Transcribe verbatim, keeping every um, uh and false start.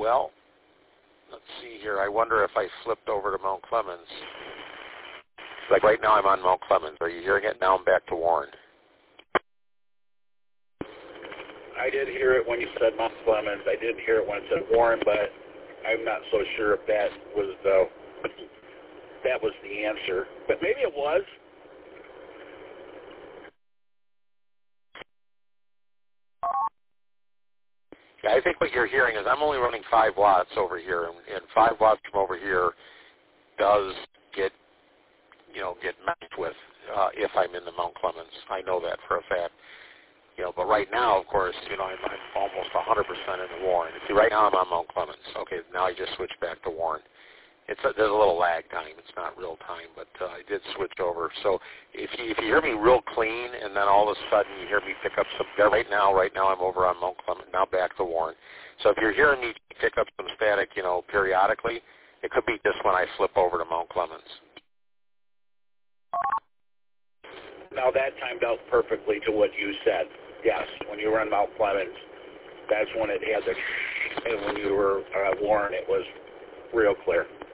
well, let's see here. I wonder if I flipped over to Mount Clemens. Like right now I'm on Mount Clemens. Are you hearing it? Now I'm back to Warren. I did hear it when you said Mount Clemens. I didn't hear it when it said Warren, but I'm not so sure if that was the that was the answer. But maybe it was. Yeah, I think what you're hearing is I'm only running five watts over here, and, and five watts from over here does get, you know, get messed with uh, if I'm in the Mount Clemens. I know that for a fact. You know, but right now, of course, you know, I'm, I'm almost one hundred percent in the Warren. See, right now I'm on Mount Clemens. Okay, now I just switched back to Warren. It's a, there's a little lag time. It's not real time, but uh, I did switch over. So if you, if you hear me real clean, and then all of a sudden you hear me pick up some, right now, right now I'm over on Mount Clemens, now back to Warren. So if you're hearing me pick up some static, you know, periodically, it could be just when I flip over to Mount Clemens. Now that timed out perfectly to what you said. Yes, when you were on Mount Clemens, that's when it had the, and when you were uh, Warren, it was real clear.